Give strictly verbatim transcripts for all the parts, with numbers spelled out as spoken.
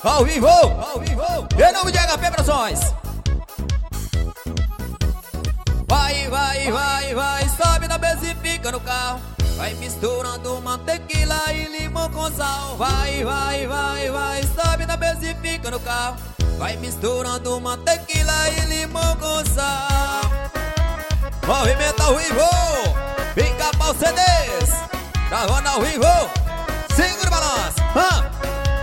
Ao vivo, ao vivo, em nome de H P Produções. Vai, vai, vai, vai, sobe na mesa e fica no carro. Vai misturando uma tequila e limão com sal. Vai, vai, vai, vai, sobe na mesa e fica no carro. Vai misturando uma tequila e limão com sal. Movimenta ao vivo, fica pau C Ds. Gravando ao vivo, segura o balanço. Ah.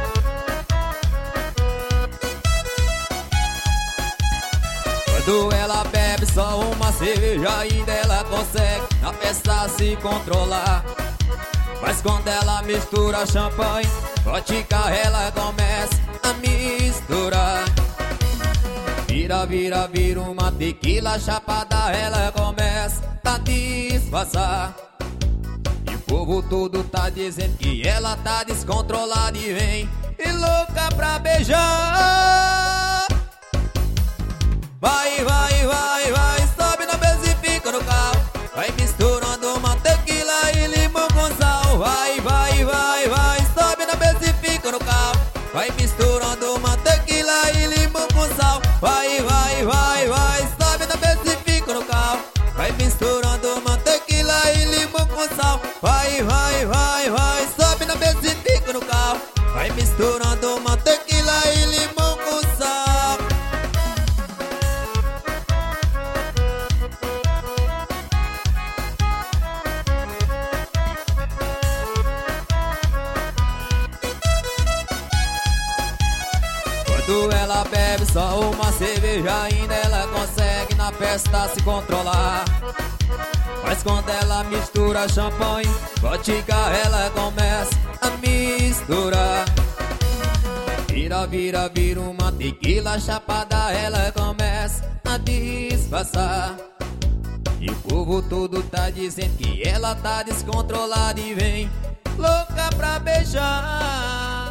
Quando ela bebe só uma cerveja, ainda ela consegue na festa se controlar. Mas quando ela mistura champanhe, vodka, ela começa a misturar. Vira, vira, vira uma tequila chapada, ela começa a disfarçar. E o povo todo tá dizendo que ela tá descontrolada e vem e louca pra beijar. Vai, vai, vai, vai, sobe na mesa e fica no carro. Vai misturando uma tequila e limão com sal. Vai, vai, vai, vai, sobe na mesa e fica no carro. Vai misturando uma tequila e limão com sal. Vai, vai, vai, vai, sobe na mesa e fica no carro. Vai misturando uma tequila e limão com sal. Vai, vai, vai, vai, sobe na mesa e fica no carro. Vai misturando uma tequila e limão com sal. Quando ela bebe só uma cerveja, ainda ela consegue na festa se controlar. Mas quando ela mistura champanhe, vodka, ela começa a misturar. Vira, vira, vira uma tequila chapada, ela começa a disfarçar. E o povo todo tá dizendo que ela tá descontrolada e vem louca pra beijar.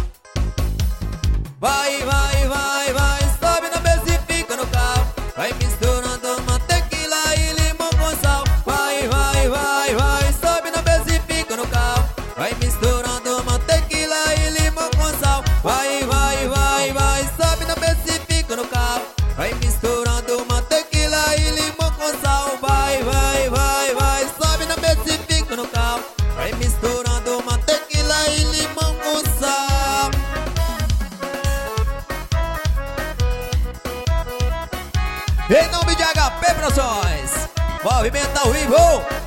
Vai, vai, vai, vai, sobe na mesa e fica no carro. Vai misturando uma tequila e limão com sal. Vai, vai, vai, vai, sobe na mesa e fica no carro. Vai misturando uma tequila e limão com sal. Vai, vai, vai, vai, sobe na mesa e fica no carro. Vai misturando uma tequila e limão com sal. Vai, vai, vai, vai, sobe na mesa e fica no carro. Vai misturando uma tequila e limão com sal. Em nome de H P Produções, movimenta ao vivo.